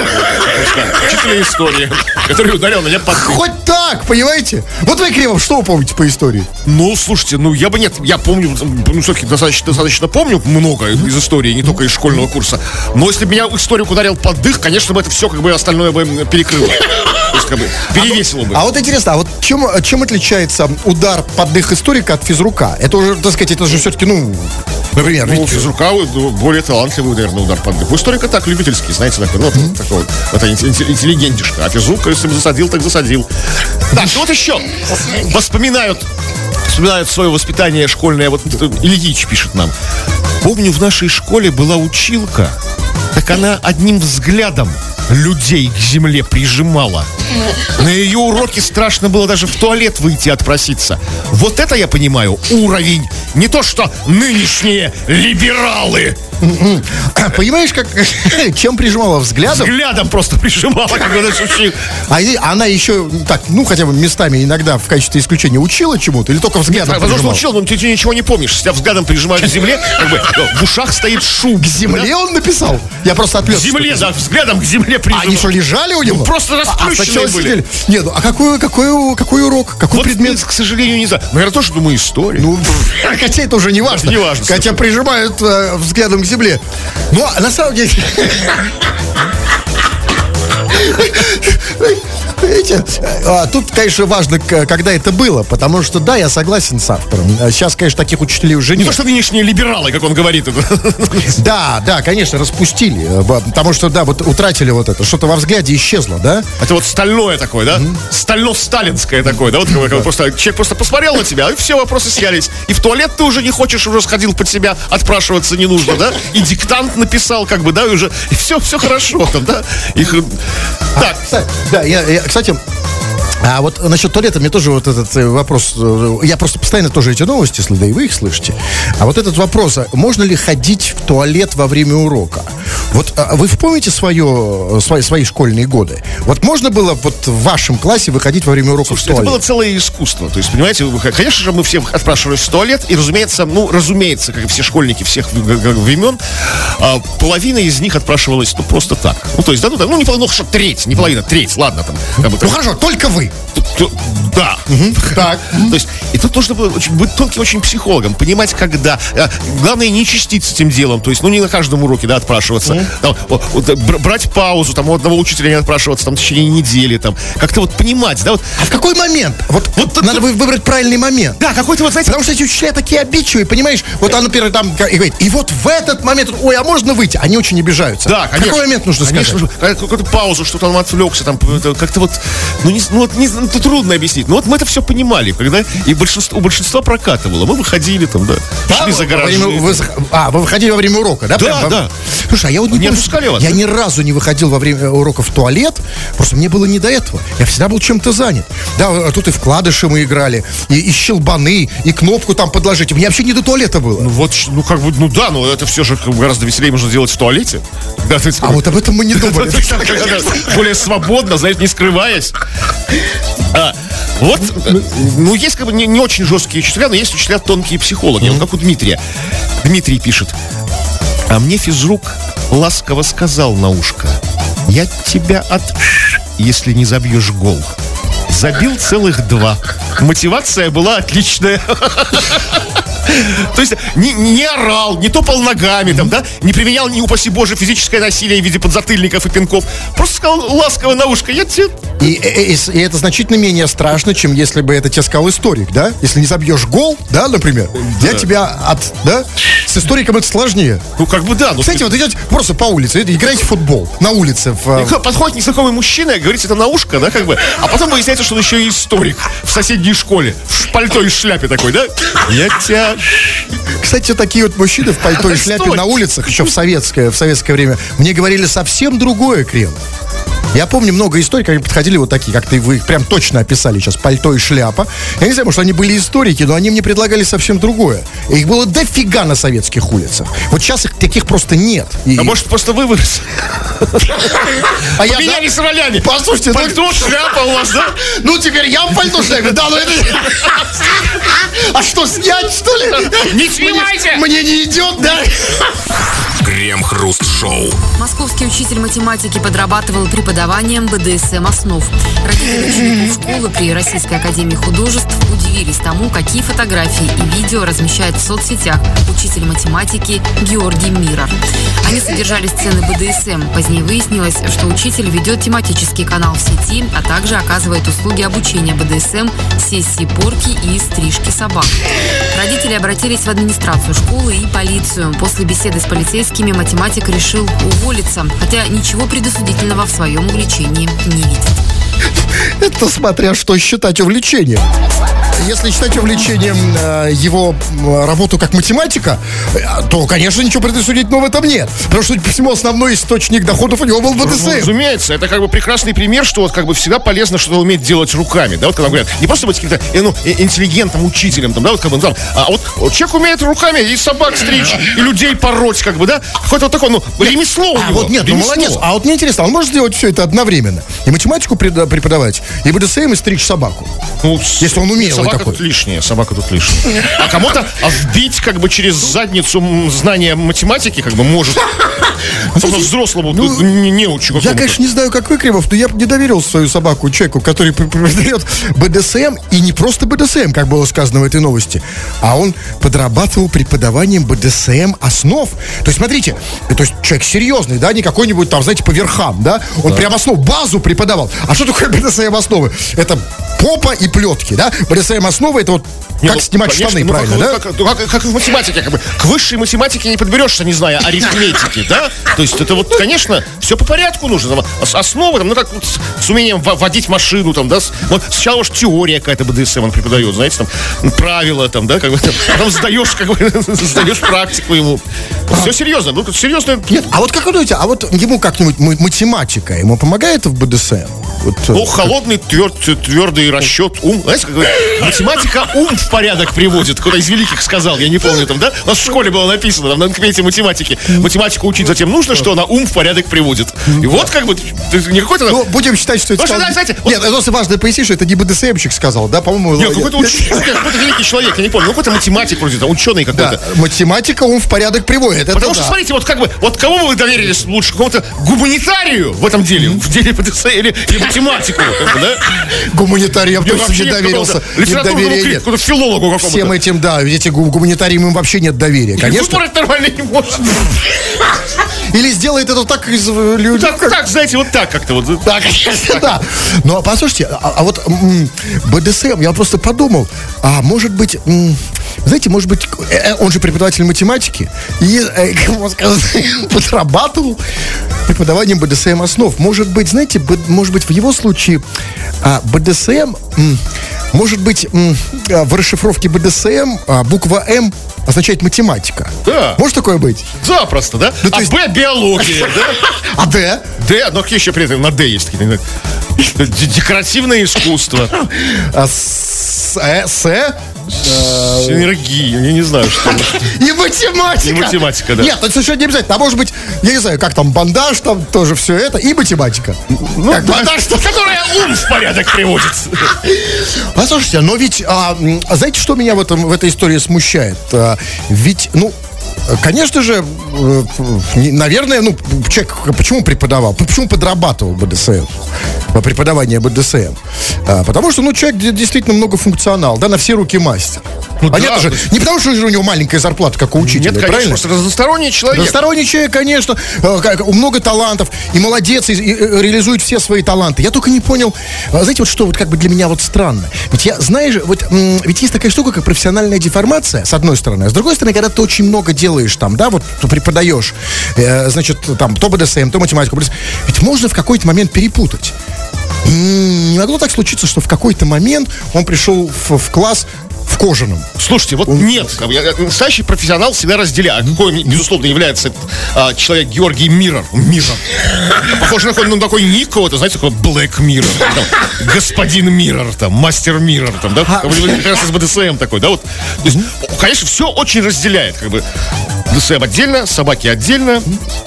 Учитель истории, который ударил меня под... Хоть так, понимаете? Вот вы, Кремов, что вы помните по истории? Ну, слушайте, я помню, все-таки достаточно помню много из истории, не только из школьного курса. Но если бы меня историк ударил под дых, конечно бы это все остальное бы перекрыло. То есть, перевесило бы. А вот интересно, а вот чем отличается удар под дых историка от физрука? Это уже, так сказать, это же все-таки, например... У физрука более талантливый, наверное, удар под дых. У историка так, любительский, знаете, такой, такой, это интеллигентишка. А физрук, если бы засадил, так засадил. Так, вот еще вспоминают свое воспитание школьное. Вот Ильич пишет нам: помню, в нашей школе была училка, Так она одним взглядом людей к земле прижимала. На ее уроке страшно было даже в туалет выйти отпроситься. Вот это я понимаю уровень. Не то что нынешние либералы. Понимаешь, как чем прижимала взглядом? Взглядом просто прижимала, как она шутила. А она еще так, ну хотя бы местами иногда в качестве исключения учила чему-то или только взглядом Возможно, прижимала? учил, но ты ничего не помнишь. Тебя взглядом прижимают к земле, как бы в ушах стоит шум. К земле он написал? Я просто К отвлек. земле, да, взглядом к земле А прижимают. они что, лежали у него? Просто расплющенные сначала были. сидели. Нет, ну а какой урок? Какой Вот, предмет? к сожалению, не знаю. Но я тоже думаю, история. Ну, хотя это уже не важно. Не важно, Хотя прижимают взглядом к земле. Ну, а на самом деле... Видите, тут, конечно, важно, когда это было, потому что, да, я согласен с автором. Сейчас, конечно, таких учителей уже Не нет. то, что нынешние либералы, как он говорит. Да, конечно, распустили, потому что, да, вот утратили вот это, что-то во взгляде исчезло, да? Это вот стальное такое, да? Стально-сталинское такое, да? Вот как просто, человек просто посмотрел на тебя, и все, вопросы снялись. И в туалет ты уже не хочешь, уже сходил под себя, отпрашиваться не нужно, да? И диктант написал, как бы, да, и уже, и все хорошо там, да? Так. Да, кстати, а вот насчет туалета мне тоже вот этот вопрос, я просто постоянно тоже эти новости слышу, да и вы их слышите. А вот этот вопрос, можно ли ходить в туалет во время урока? Вот вы помните свои школьные годы? Вот можно было вот в вашем классе выходить во время урока в туалет? Это было целое искусство. То есть, понимаете, конечно же, мы все отпрашивались в туалет, и, разумеется, как и все школьники всех времен, половина из них отпрашивалась, просто так. Ну, то есть, да, не половина, что треть, не половина, треть, ладно там. Ну, хорошо, только вы. Да. Так. То есть, и тут нужно было быть тонким очень психологом, понимать, когда. Главное, не чистить с этим делом. То есть, не на каждом уроке, да, отпрашиваться. Там, брать паузу, там, у одного учителя не отпрашиваться, там, в течение недели, там. Как-то вот понимать, да, вот. А в какой момент? Вот надо выбрать правильный момент. Да, какой-то вот, знаете. Потому что эти учителя такие обидчивые, понимаешь? Вот он, например, там и говорит, и вот в этот момент, ой, а можно выйти? Они очень обижаются. Да, конечно. Какой момент нужно сказать? Какую-то паузу, что-то он отвлекся, там, как-то вот, это трудно объяснить. Но вот мы это все понимали, когда и у большинства прокатывало. Мы выходили там, да, шли за гаражи. Вы выходили во время урока, да? Да. Слушай, а я вот не отпускали вас? Я ни разу не выходил во время урока в туалет, просто мне было не до этого. Я всегда был чем-то занят. Да, тут и вкладыши мы играли, и щелбаны, и кнопку там подложить. Мне вообще не до туалета было. Но это все же гораздо веселее можно делать в туалете. Да, а вот об этом мы не думали. Более свободно, знаете, не скрываясь. Вот, есть как бы не очень жесткие учителя, но есть учителя тонкие психологи. Вот как у Дмитрия. Дмитрий пишет: а мне физрук ласково сказал на ушко: я тебя если не забьешь гол. Забил целых 2. Мотивация была отличная. То есть не орал, не топал ногами, там, да, не применял, не упаси боже, физическое насилие в виде подзатыльников и пинков. Просто сказал ласково на ушко: я тебе... И это значительно менее страшно, чем если бы это тебе сказал историк, да? Если не забьешь гол, да, например, я тебя да? С историком это сложнее. Да. Кстати, вот идете просто по улице, играете в футбол на улице. Подходит незнакомый мужчина, говорит это на ушко, да, как бы, а потом выясняется, что он еще и историк в соседней школе, в пальто и шляпе такой, да? Я тебя... Кстати, такие вот мужчины в пальто и шляпе на улицах, еще в советское время, мне говорили совсем другое, Крем. Я помню много историй, когда подходили вот такие, как вы их прям точно описали сейчас, пальто и шляпа. Я не знаю, может, они были историки, но они мне предлагали совсем другое. И их было дофига на советских улицах. Вот сейчас их таких просто нет. А может, просто вы выросли? Поменялись ролями. Послушайте, пальто, шляпа у вас, да? Ну, теперь я в пальто, шляпе. Да, ну это... А что, снять, что ли? Не снимайте! Мне не идет, да? Крем-хруст-шоу. Московский учитель математики подрабатывал преподаванием БДСМ основ. Родители учеников школы при Российской академии художеств удивились тому, какие фотографии и видео размещает в соцсетях учитель математики Георгий Мирор. Они содержали сцены БДСМ. Позднее выяснилось, что учитель ведет тематический канал в сети, а также оказывает услуги обучения БДСМ, сессии порки и стрижки собак. Родители обратились в администрацию школы и полицию. После беседы с полицейскими математик решил уволиться, хотя ничего предосудительного в своем увлечении не видит. Это смотря что считать увлечением. Если считать увлечением его работу как математика, то, конечно, ничего предосудительного в этом нет. Потому что, судя по всему, основной источник доходов у него был БДСМ. Разумеется, это как бы прекрасный пример, что вот как бы всегда полезно что-то уметь делать руками. Да, вот когда говорят, не просто быть каким-то интеллигентным учителем, там, да, вот как бы, а вот человек умеет руками и собак стричь, и людей пороть, как бы, да, какое-то вот такое, ремесло у него. Вот нет, ремесло. молодец. А вот мне интересно, он может сделать все это одновременно? И математику преподавать, и БДСМ, и стричь собаку. Ну, если он умеет. Собака тут лишняя. А кому-то вбить как бы через задницу знания математики как бы может. Взрослому неучу. Я, конечно, не знаю, как вы, Кремов, но я бы не доверил свою собаку человеку, который преподает БДСМ, и не просто БДСМ, как было сказано в этой новости, а он подрабатывал преподаванием БДСМ основ. То есть, смотрите, то есть человек серьезный, да, не какой-нибудь там, знаете, по верхам, да, он прям основу, базу преподавал. А что такое БДСМ основы? Это попа и плетки, да? БДСМ основы — это вот как снимать штаны, правильно, да? Как в математике, как бы. К высшей математике не подберешься, не зная арифметики, да? То есть это вот, конечно, все по порядку нужно. Там, основы, там, ну как вот, с умением водить машину, там, да? Вот сначала уж теория какая-то БДСМ он преподает, знаете, там, правила, там, да, как бы, потом сдаешь, как бы, сдаешь практику ему. Все серьезно, ну, серьезно. Нет, а вот как вы думаете, а вот ему как-нибудь математика ему помогает в БДСМ? Вот, ну, холодный, твердый расчет, ум. Знаете, как говорят, математика ум в порядок приводит. Кто-то из великих сказал, я не помню там, да? У нас в школе было написано, там, на кабинете математики. Математику учить затем нужно, что она ум в порядок приводит. И вот как бы, не какой-то... Ну, будем считать, что это сказал... Да, знаете, нет, это просто важно пояснить, что это не БДСМщик сказал, да, по-моему... Нет, какой-то великий человек, я не помню, ну, какой-то математик вроде, там, ученый какой-то. Да, математика ум в порядок приводит. Потому что, смотрите, вот как бы, вот кому бы вы доверились лучше, какому-то гуманитарию в этом деле, в деле БДСМ или математику, как бы, да? Гуманитариям точно не доверился. Литературному критику, филологу какому-то. Всем этим, да, эти гуманитариям им вообще нет доверия, конечно. Выбрать нормально не может. Или сделает это так из людей. Так, знаете, вот так как-то вот. Да, конечно, да. Ну, а послушайте, а вот БДСМ, я просто подумал, а может быть, знаете, может быть, он же преподаватель математики, и, как можно сказать, подрабатывал преподаванием БДСМ основ. Может быть, знаете, может быть, в его случае БДСМ, может быть, в расшифровке БДСМ буква М означает математика. Да. Может такое быть? Запросто, да? Ну, есть... Б — биология, да? А Д? Д, ну какие еще при этом на Д есть какие-то? Декоративное искусство. Синергия, я не знаю, что. И математика. И математика, да. Нет, это совершенно не обязательно. А может быть, я не знаю, как там, бандаж, там тоже все это, и математика. Ну, бандаж, которая ум в порядок приводит. Послушайте, но ведь, знаете, что меня в этой истории смущает? Ведь, ну, конечно же, наверное, ну, человек почему преподавал? Почему подрабатывал БДСМ? Преподавание БДСМ? Потому что, ну, человек действительно многофункционал, да, на все руки мастер. Ну, понятно же, не потому что у него маленькая зарплата, как у учителя. Нет, конечно, просто разносторонний человек. Разносторонний человек, конечно, много талантов, и молодец, и реализует все свои таланты. Я только не понял, знаете, вот что вот как бы для меня вот странно. Ведь я, знаешь, вот, ведь есть такая штука, как профессиональная деформация, с одной стороны. А с другой стороны, когда ты очень много делаешь там, да, вот ты преподаешь, значит, там, то БДСМ, то математику, ведь можно в какой-то момент перепутать. Не могло так случиться, что в какой-то момент он пришел в класс в кожаном. Слушайте, вот нет. Настоящий профессионал всегда разделяет. Какой, безусловно, является человек Георгий Миррор. Похоже на такой ник кого-то, знаете, такой Black Mirror. Там, господин Миррор, там, мастер Миррор, там, да? Как раз из БДСМ такой, да? Вот. То есть, конечно, все очень разделяет. Как бы БДСМ отдельно, собаки отдельно.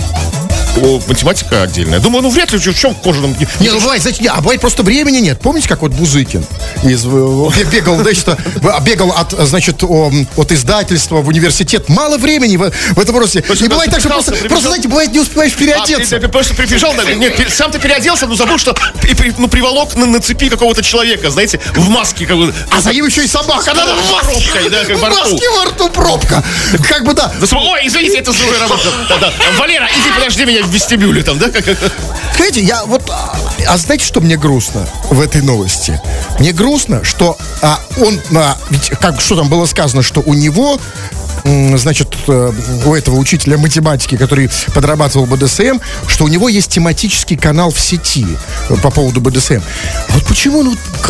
Математика отдельная. Думаю, ну вряд ли в чем кожаном... Не, ну бывает, знаете, бывает просто времени нет. Помните, как вот Бузыкин бегал, значит, бегал от издательства в университет. Мало времени в этом росте. И бывает так, что просто, знаете, бывает, не успеваешь переодеться. Ты просто прибежал, нет, сам ты переоделся, но забыл, что приволок на цепи какого-то человека, знаете, в маске. А за ним еще и собака. Она в маске, да, в маске во рту пробка. Как бы, да. Ой, извините, это уже работа. Валера, иди, подожди меня в вестибюле там, да? Знаете, я вот... А знаете, что мне грустно в этой новости? Мне грустно, что он... Ведь, как что там было сказано, что у него значит, у этого учителя математики, который подрабатывал БДСМ, что у него есть тематический канал в сети по поводу БДСМ. Вот почему,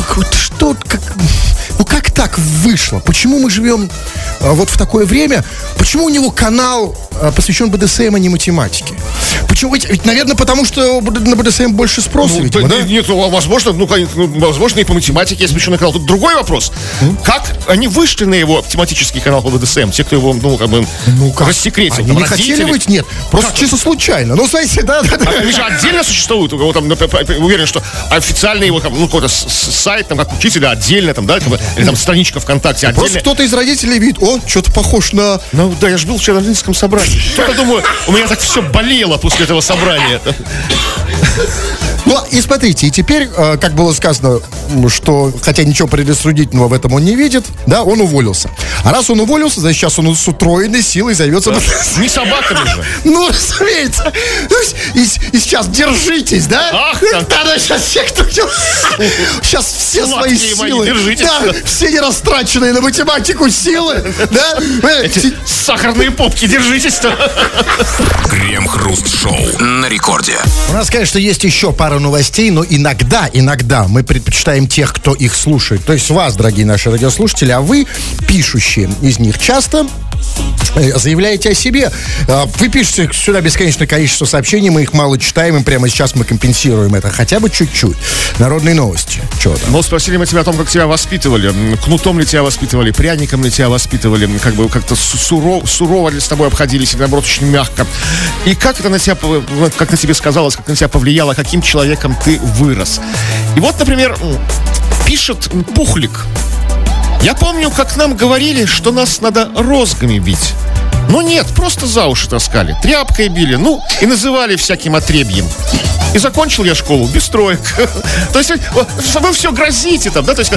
как так вышло? Почему мы живем вот в такое время? Почему у него канал посвящен БДСМ, а не математике? Почему? Ведь, наверное, потому что на БДСМ больше спроса, видимо, да? Нет, возможно, возможно, и по математике есть посвященный канал. Тут другой вопрос. Как они вышли на его тематический канал по БДСМ? Те, кто его, рассекретил. Они не хотели быть? Нет, просто чисто случайно. Ну, смотрите, да. Они же отдельно существуют. Уверен, что официальный его, какой-то сайт, там, как учителя, отдельно, там, да, или там страничка ВКонтакте отдельно. Просто кто-то из родителей видит, что-то похож на... Ну, да, я же был вчера на родительском собрании. Что-то, думаю, у меня так все болело после этого собрания. Ну, и смотрите, и теперь, как было сказано, что, хотя ничего предосудительного в этом он не видит, да, он уволился. А раз он уволился, значит, сейчас он с утроенной силой займется... Да. Не собаками же. Ну, разумеется. И сейчас держитесь, да? Ах, да, сейчас все, кто... Сейчас все свои силы... Держитесь. Да, все не растраченные на математику силы, да? Эти сахарные попки, держитесь-то. Крем-хруст-шоу на рекорде. У нас, конечно, есть еще пара новостей, но иногда мы предпочитаем тех, кто их слушает. То есть вас, дорогие наши радиослушатели, а вы, пишущие из них, часто заявляете о себе. Вы пишете сюда бесконечное количество сообщений, мы их мало читаем, и прямо сейчас мы компенсируем это хотя бы чуть-чуть. Народные новости. Чего там? Ну, спросили мы тебя о том, как тебя воспитывали. Кнутом ли тебя воспитывали, пряником ли тебя воспитывали, как-то сурово ли с тобой обходились, или, наоборот, очень мягко. И как это на тебя, как на тебе сказалось, как на тебя повлияло, каким человеком ты вырос. И вот, например, пишет Пухлик. Я помню, как нам говорили, что нас надо розгами бить. Но нет, просто за уши таскали, тряпкой били, и называли всяким отребьем. И закончил я школу без троек. То есть вы все грозите там, да? То есть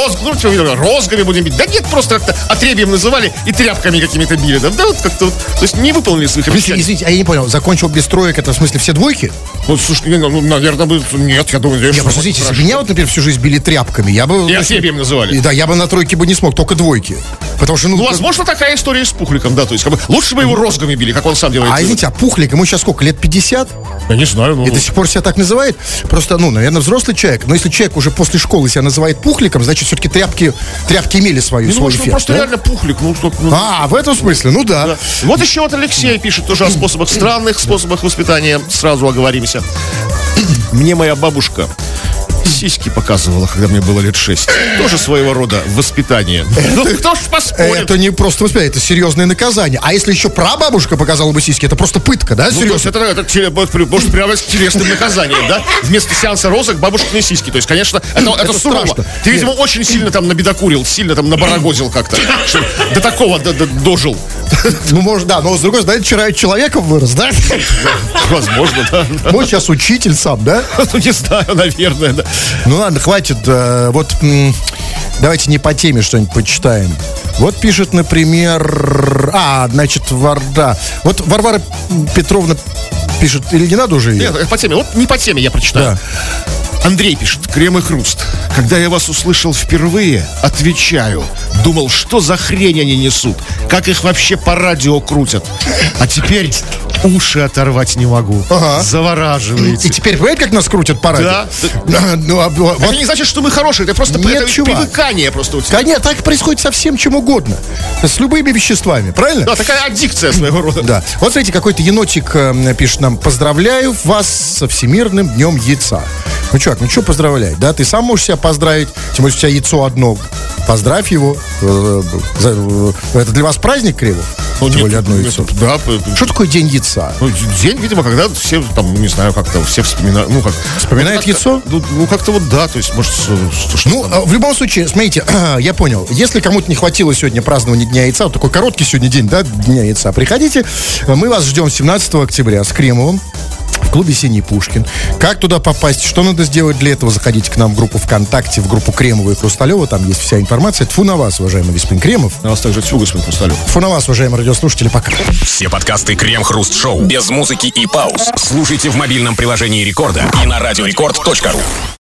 розгами будем бить. Да нет, просто как-то отребьем называли и тряпками какими-то били. Да вот как-то, то есть не выполнили своих обещаний. Извините, я не понял, закончил без троек, это в смысле все двойки? Ну, слушай, наверное, нет, я думаю... Нет, просто смотрите, если меня, например, всю жизнь били тряпками, я бы... И отребьем называли. Да, я бы на тройке бы не смог, только двойки. Потому что, возможно, такая история с Пухликом, да, то есть лучше бы его розгами били, как он сам делает. А извините, а Пухлик, ему сейчас сколько, лет 50? Я не знаю, И до сих пор себя так называет? Просто, наверное, взрослый человек. Но если человек уже после школы себя называет Пухликом, значит, все-таки тряпки имели свой эффект. Просто да? Реально Пухлик. В этом смысле, да. Вот еще вот Алексей пишет тоже о способах, странных способах воспитания. Сразу оговоримся. Мне моя бабушка сиськи показывала, когда мне было лет 6. Тоже своего рода воспитание. Кто ж поспорит? Это не просто воспитание, это серьезное наказание. А если еще прабабушка показала бы сиськи, это просто пытка, да? Серьезно? Это может приводить к телесным наказаниям, да? Вместо сеанса розок бабушкины сиськи. То есть, конечно, это сурово. страшно. Ты, видимо, очень сильно там набедокурил, сильно там набарагозил как-то. До такого дожил. Может, да, но с другой стороны, вчера человеком вырос, да? Возможно, да. Вот сейчас учитель сам, да? Не знаю, наверное, да. Ну ладно, хватит. Давайте не по теме что-нибудь почитаем. Вот пишет, например... Вот Варвара Петровна пишет, или не надо уже ее? Нет, по теме. Вот не по теме я прочитаю. Да. Андрей пишет, Крем и Хруст. Когда я вас услышал впервые, отвечаю. Думал, что за хрень они несут? Как их вообще по радио крутят? А теперь уши оторвать не могу. Ага. Завораживаете. И теперь, понимаете, как нас крутят по радио? Да. Это не значит, что мы хорошие. Это просто привыкание просто у тебя. Нет, так происходит со всем чем угодно. С любыми веществами, правильно? Да, такая аддикция своего рода. Да. Вот смотрите, какой-то енотик пишет нам: поздравляю вас со Всемирным днем яйца. Ну, чувак, что поздравлять, да? Ты сам можешь себя поздравить, тем более у тебя яйцо одно. Поздравь его. Это для вас праздник, Кривов? Тем более одно яйцо. Да. Что такое день яйца? День, видимо, когда все, там, не знаю, как-то все вспоминают. Вспоминают яйцо? Как-то вот да, то есть, может, в любом случае, смотрите, я понял. Если кому-то не хватило сегодня празднования Дня яйца, вот такой короткий сегодня день, да, Дня яйца, приходите. Мы вас ждем 17 октября с Кремовым в клубе «Синий Пушкин». Как туда попасть? Что надо сделать для этого? Заходите к нам в группу ВКонтакте, в группу Кремова и Хрусталева. Там есть вся информация. Тьфу на вас, уважаемый господин Кремов. На вас также тьфу, господин Хрусталев. Тьфу на вас, уважаемые радиослушатели. Пока. Все подкасты Крем-хруст-шоу без музыки и пауз слушайте в мобильном приложении Рекорда и на радиорекорд.ру.